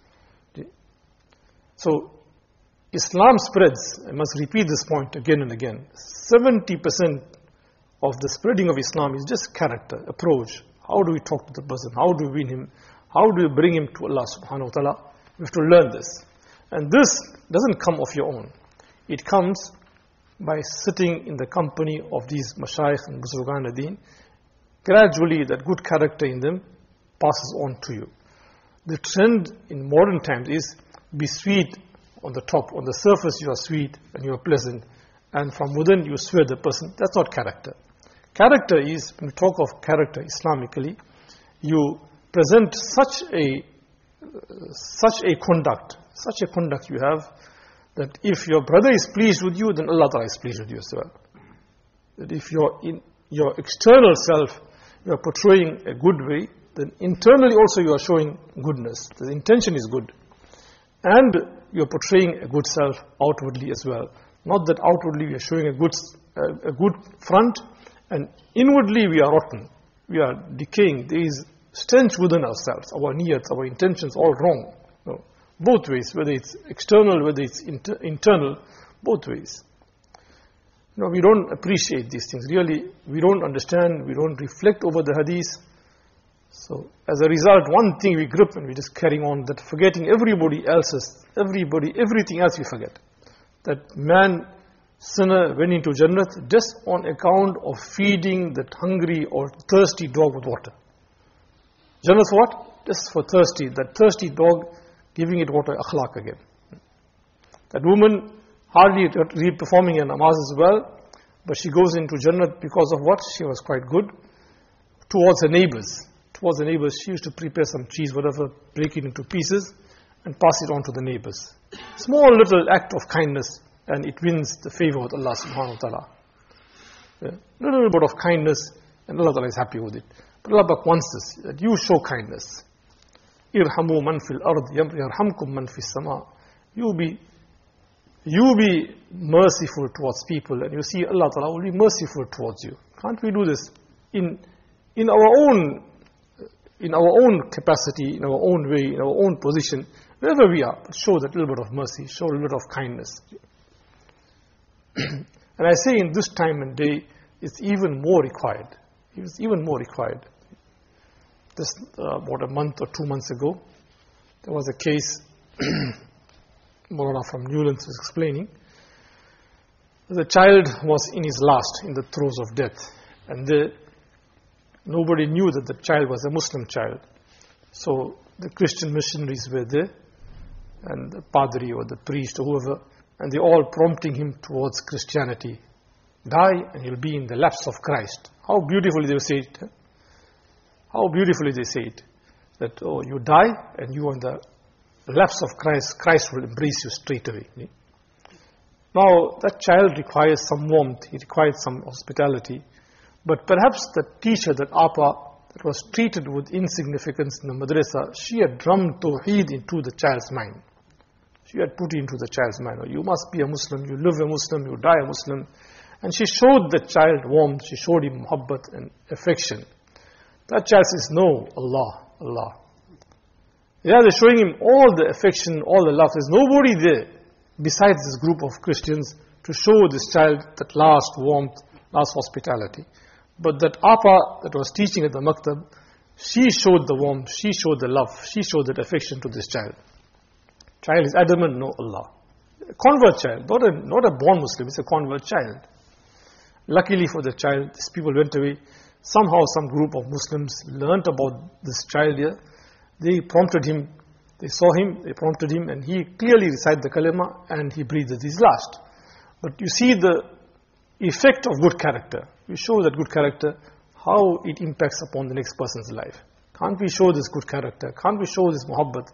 So, Islam spreads, I must repeat this point again and again, seventy percent of the spreading of Islam is just character, approach. How do we talk to the person? How do we win him? How do we bring him to Allah subhanahu wa ta'ala? We have to learn this. And this doesn't come of your own. It comes by sitting in the company of these mashayikh and buzurgan ad-din. Gradually that good character in them passes on to you. The trend in modern times is be sweet on the top, on the surface you are sweet and you are pleasant, and from within you swear the person. That's not character. Character is, when we talk of character Islamically, you present such a uh, such a conduct, such a conduct you have, that if your brother is pleased with you, then Allah Ta'ala is pleased with you as well. That if you're in your external self, you are portraying a good way, then internally also you are showing goodness. The intention is good. And you are portraying a good self outwardly as well. Not that outwardly we are showing a good, uh, a good front, and inwardly we are rotten. We are decaying. There is stench within ourselves. Our niyat, our intentions, all wrong. No. Both ways, whether it's external, whether it's inter- internal, both ways. You know, we don't appreciate these things. Really, we don't understand, we don't reflect over the hadith. So, as a result, one thing we grip and we're just carrying on, that forgetting everybody else's, everybody, everything else we forget. That man, sinner, went into Jannat just on account of feeding that hungry or thirsty dog with water. Jannat for what? Just for thirsty. That thirsty dog, giving it water, akhlaq again. That woman, hardly re-performing her namaz as well, but she goes into Jannat because of what? She was quite good towards her neighbors. Towards the neighbors, she used to prepare some cheese, whatever, break it into pieces and pass it on to the neighbors. Small little act of kindness, and it wins the favor of Allah subhanahu wa ta'ala. Yeah. Little bit of kindness, and Allah ta'ala is happy with it. But Allah wants this, that you show kindness. Irhamu man fil ard, yarhamkum man fis sama. You be, you be merciful towards people, and you see Allah ta'ala will be merciful towards you. Can't we do this in in our own in our own capacity, in our own way, in our own position, wherever we are, show that little bit of mercy, show a little bit of kindness. And I say in this time and day, it's even more required. It's even more required. Just uh, about a month or two months ago, there was a case, Maulana from Newlands was explaining, the child was in his last, in the throes of death, and the nobody knew that the child was a Muslim child. So the Christian missionaries were there, and the padri or the priest or whoever, and they all prompting him towards Christianity. Die and you'll be in the laps of Christ. How beautifully they say it. How beautifully they say it. That, oh, you die and you are in the laps of Christ. Christ will embrace you straight away. Now, that child requires some warmth. He requires some hospitality. But perhaps the teacher, that Apa, that was treated with insignificance in the madrasa, she had drummed Tawheed into the child's mind. She had put it into the child's mind. Oh, you must be a Muslim, you live a Muslim, you die a Muslim. And she showed the child warmth, she showed him muhabbat and affection. That child says, no, Allah, Allah. Yeah, they're showing him all the affection, all the love. There's nobody there besides this group of Christians to show this child that last warmth, last hospitality. But that Apa that was teaching at the maktab, she showed the warmth, she showed the love, she showed that affection to this child. Child is adamant, no Allah. A convert child, not a, not a born Muslim, it's a convert child. Luckily for the child, these people went away. Somehow some group of Muslims learnt about this child here. They prompted him, they saw him, they prompted him, and he clearly recited the kalima and he breathed his last. But you see the effect of good character. We show that good character, how it impacts upon the next person's life. Can't we show this good character? Can't we show this muhabbat?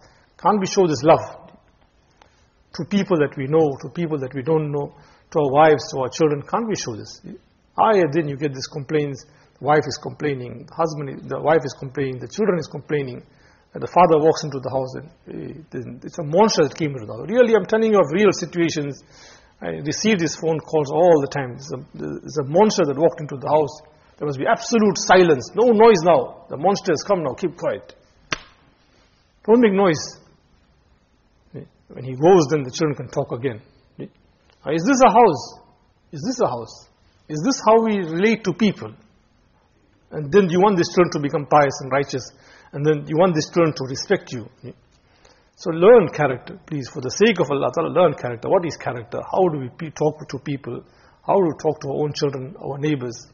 Can't we show this love to people that we know, to people that we don't know, to our wives, to our children? Can't we show this? I, then you get these complaints, the wife is complaining, the husband, the wife is complaining, the children is complaining, and the father walks into the house and it's a monster that came into the house. Really, I'm telling you of real situations. I receive these phone calls all the time. There's a, there's a monster that walked into the house. There must be absolute silence. No noise now. The monster has come now. Keep quiet. Don't make noise. When he goes, then the children can talk again. Is this a house? Is this a house? Is this how we relate to people? And then you want these children to become pious and righteous. And then you want these children to respect you. So learn character, please. For the sake of Allah Ta'ala, learn character. What is character? How do we talk to people? How do we talk to our own children, our neighbors?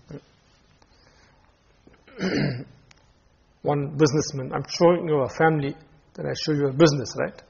One businessman, I'm showing you a family, then I show you a business, right?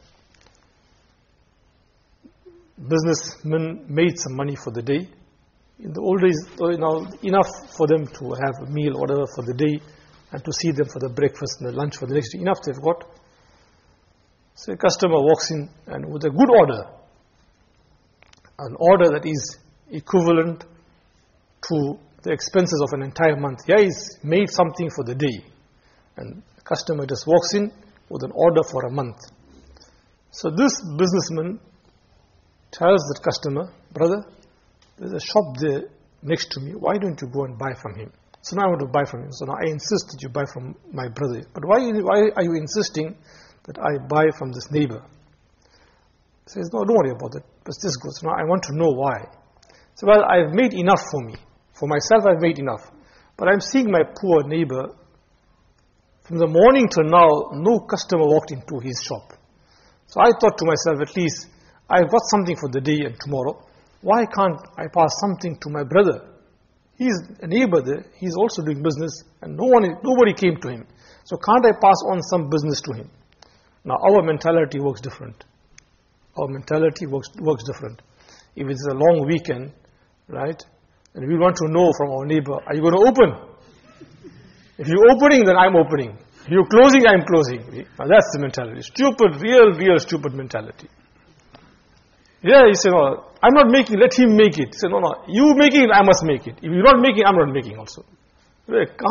Businessmen made some money for the day. In the old days, you know, enough for them to have a meal, whatever, for the day, and to see them for the breakfast and the lunch for the next day. Enough they've got. So a customer walks in and with a good order, an order that is equivalent to the expenses of an entire month. Here he's made something for the day, and the customer just walks in with an order for a month. So this businessman tells the customer, brother, there's a shop there next to me. Why don't you go and buy from him? So now I want to buy from him. So now I insist that you buy from my brother. But why, why are you insisting that I buy from this neighbor? He says, no, don't worry about it. But this goes, now I want to know why. So, well, I've made enough for me. For myself, I've made enough. But I'm seeing my poor neighbor. From the morning to now, no customer walked into his shop. So I thought to myself, at least, I've got something for the day and tomorrow. Why can't I pass something to my brother? He's a neighbor there. He's also doing business, and no one, nobody came to him. So can't I pass on some business to him? Now, our mentality works different. Our mentality works works different. If it's a long weekend, right, and we want to know from our neighbor, are you going to open? If you're opening, then I'm opening. If you're closing, I'm closing. Now, that's the mentality. Stupid, real, real stupid mentality. Yeah, he said, no, I'm not making, let him make it. He said, no, no, you making it, I must make it. If you're not making, I'm not making also. Where is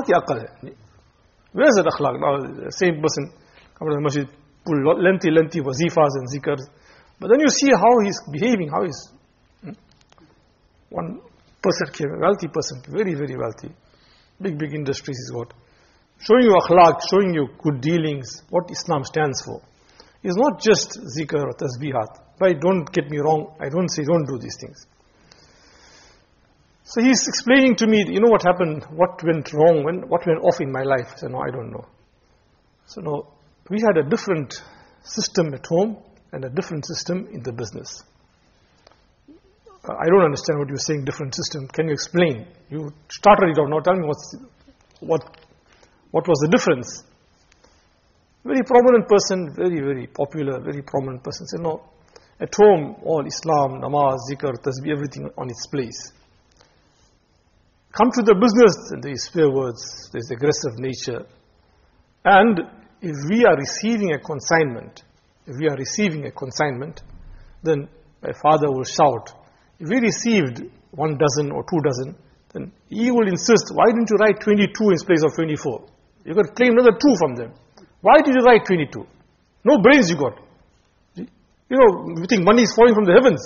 that akhlaq? Now, the same person come to the masjid, pull lengthy, lengthy wazifas and zikrs. But then you see how he's behaving, how he's... Hmm? One person came, a wealthy person, very, very wealthy. Big, big industries he's got. Showing you akhlaq, showing you good dealings, what Islam stands for. It's not just zikr or tasbihat. But don't get me wrong, I don't say don't do these things. So he's explaining to me, you know what happened, what went wrong, when, what went off in my life. I said, no, I don't know. So no, we had a different system at home and a different system in the business. Uh, I don't understand what you're saying, different system. Can you explain? You started it out, now tell me what's, what, what was the difference? Very prominent person, very, very popular, very prominent person. Said, no, at home, all Islam, namaz, zikr, tasbih, everything on its place. Come to the business, and there is swear words, there is aggressive nature. And if we are receiving a consignment, if we are receiving a consignment, then my father will shout. If we received one dozen or two dozen, then he will insist, why didn't you write twenty-two in place of twenty-four? You got to claim another two from them. Why did you write twenty-two? No brains you got. You know, you think money is falling from the heavens.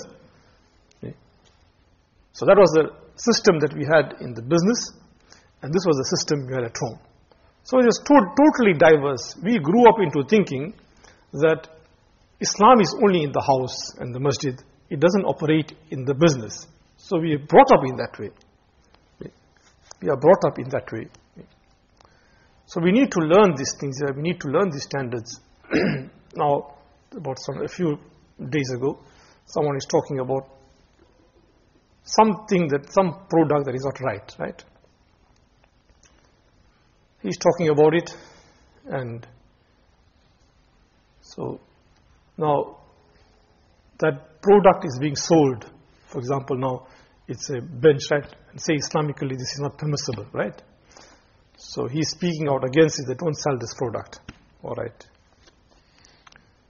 So that was the system that we had in the business, and this was the system we had at home. So it is to- totally diverse. We grew up into thinking that Islam is only in the house and the masjid. It doesn't operate in the business. So we are brought up in that way. We are brought up in that way. So we need to learn these things. We need to learn these standards. Now, about some, a few days ago, someone is talking about something that, some product that is not right, right? He's talking about it, and so now that product is being sold. For example, now it's a bench, right? And say Islamically this is not permissible, right? So he's speaking out against it, that don't sell this product. All right.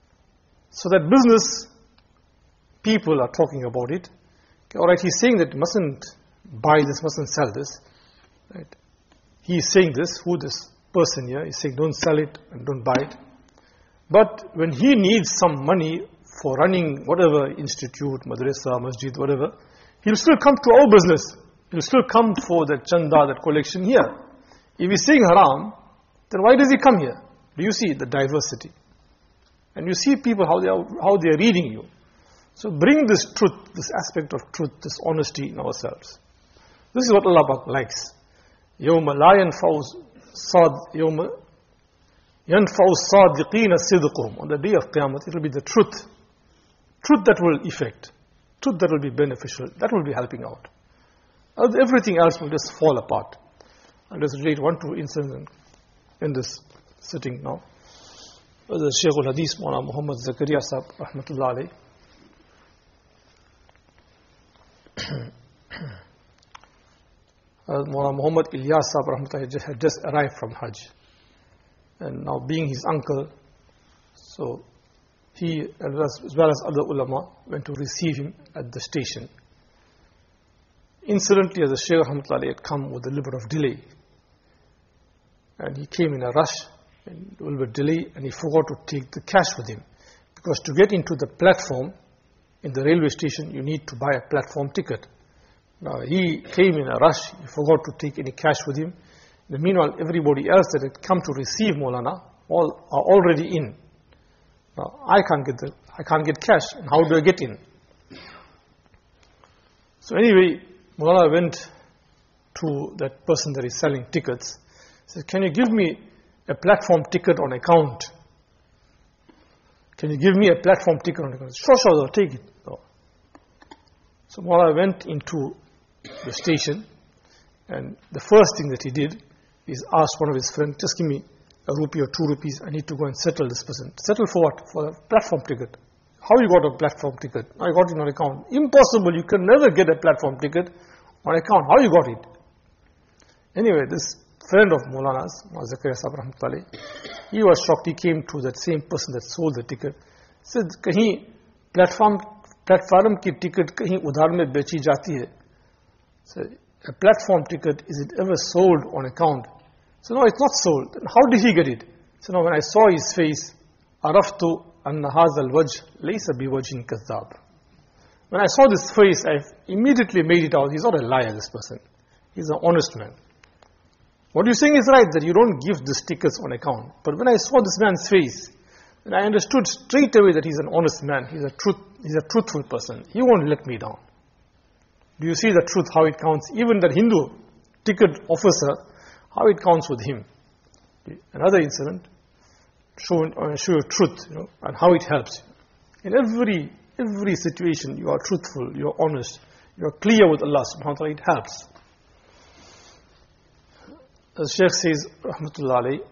So that business people are talking about it. Okay, all right, he's saying that you mustn't buy this, mustn't sell this. Right? He is saying this, who this person here is saying don't sell it and don't buy it. But when he needs some money for running whatever institute, madrasa, masjid, whatever, he'll still come to our business. He'll still come for that chanda, that collection here. If he's saying haram, then why does he come here? Do you see the diversity? And you see people how they are, how they are reading you. So bring this truth, this aspect of truth, this honesty in ourselves. This is what Allah Pak likes. يَوْمَ لَا يَنْفَعُ صَادْ يَوْمَ يَنْفَعُ الصَّادِقِينَ صِدْقُهُمْ. On the day of Qiyamah, it will be the truth. Truth that will effect. Truth that will be beneficial. That will be helping out. Everything else will just fall apart. I'll just relate one, two incidents in this sitting now. The Shaykh al-Hadith, Mawlana Muhammad Zakaria Sahib, Rahmatullah alayhi. Mawlana Muhammad Ilyas Sahib, Rahmatullah, had just arrived from Hajj. And now being his uncle, so he, as well as other ulama, went to receive him at the station. Incidentally, as the Shaykh Rahmatullah had come with a little bit of delay. And he came in a rush, and a little bit delay, and he forgot to take the cash with him. Because to get into the platform in the railway station, you need to buy a platform ticket. Now, he came in a rush, he forgot to take any cash with him. In the meanwhile, everybody else that had come to receive Maulana all are already in. Now, I can't get the, I can't get cash, and how do I get in? So anyway, Maulana went to that person that is selling tickets. He said, can you give me a platform ticket on account? Can you give me a platform ticket on account? Sure, sure, I'll take it. No. So Maulana went into the station, and the first thing that he did is asked one of his friends, just give me a rupee or two rupees, I need to go and settle this person. Settle for what? For a platform ticket. How you got a platform ticket? I got it on account. Impossible, you can never get a platform ticket on account. How you got it? Anyway, this friend of Maulana's, Maulana Zakaria Sahib Rahmatullah, he was shocked. He came to that same person that sold the ticket. He said, kahin platform, platform ki ticket kahin udhar mein bechi jati hai. So, a platform ticket, is it ever sold on account? So, no, it's not sold. Then how did he get it? So, now when I saw his face, araftu anna hadha al-wajh laysa biwajhin kazzab. When I saw this face, I immediately made it out. He's not a liar, this person. He's an honest man. What you're saying is right, that you don't give these tickets on account. But when I saw this man's face, then I understood straight away that he's an honest man. He's a truth, he's a truthful person. He won't let me down. Do you see the truth, how it counts? Even that Hindu ticket officer, how it counts with him. Another incident, show, uh, show your truth, you know, and how it helps. In every every situation, you are truthful, you are honest, you are clear with Allah subhanahu wa ta'ala, it helps. The Shaykh says, Rahmatullah alayhi,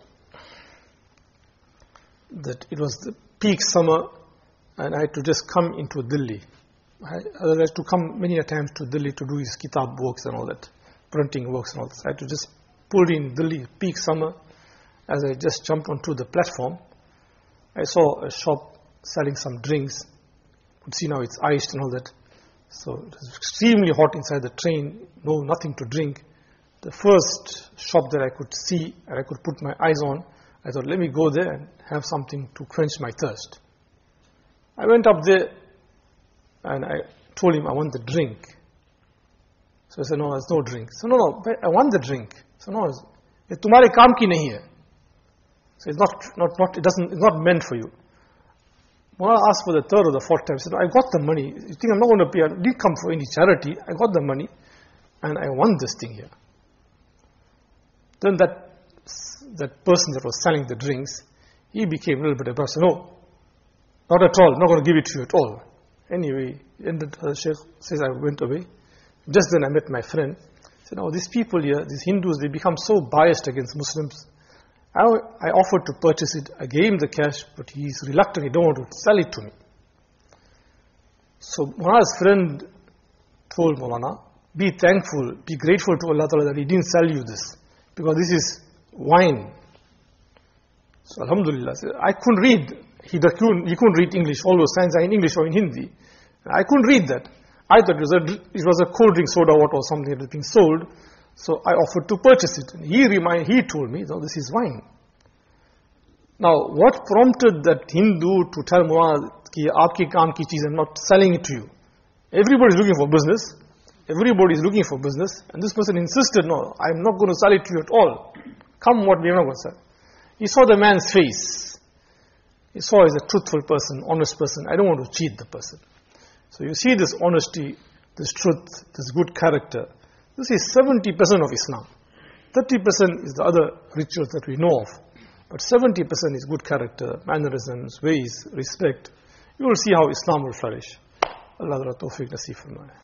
that it was the peak summer and I had to just come into Delhi. I had to come many a times to Delhi to do his kitab works and all that, printing works and all that. I had to just pull in Delhi, peak summer. As I just jumped onto the platform, I saw a shop selling some drinks. You could see now it's iced and all that. So it was extremely hot inside the train, no, nothing to drink. The first shop that I could see and I could put my eyes on, I thought, let me go there and have something to quench my thirst. I went up there and I told him I want the drink. So I said, no, there's no drink. So no, no, I want the drink. So no, it's tumhare kaam ki nahi hai. So it's not, not, not, it doesn't, it's not meant for you. When I asked for the third or the fourth time, I said, no, I got the money. You think I'm not going to pay? I didn't come for any charity. I got the money and I want this thing here. Then that that person that was selling the drinks, he became a little bit embarrassed. No, not at all. I'm not going to give it to you at all. Anyway, ended, the Shaykh says I went away. Just then I met my friend. He said, oh, these people here, these Hindus, they become so biased against Muslims. I, I offered to purchase it. I gave him the cash, but he's reluctant. He don't want to sell it to me. So Maulana's friend told Maulana, be thankful, be grateful to Allah Ta'ala that He didn't sell you this. Because this is wine. So Alhamdulillah, I couldn't read he, couldn't, he couldn't read English. All those signs are in English or in Hindi. I couldn't read that. I thought it was a, it was a cold drink, soda water or something that was being sold. So I offered to purchase it. And he remind, he told me, no, this is wine. Now, what prompted that Hindu to tell Muaz, ki aapki kaam ki cheez, I'm not selling it to you? Everybody is looking for business. Everybody is looking for business. And this person insisted, no, I'm not going to sell it to you at all. Come what, we're not going to sell. He saw the man's face. He saw he's a truthful person, honest person. I don't want to cheat the person. So you see this honesty, this truth, this good character. This is seventy percent of Islam. thirty percent is the other rituals that we know of. But seventy percent is good character, mannerisms, ways, respect. You will see how Islam will flourish. Allah Ta'ala tawfiq nasib farmaye.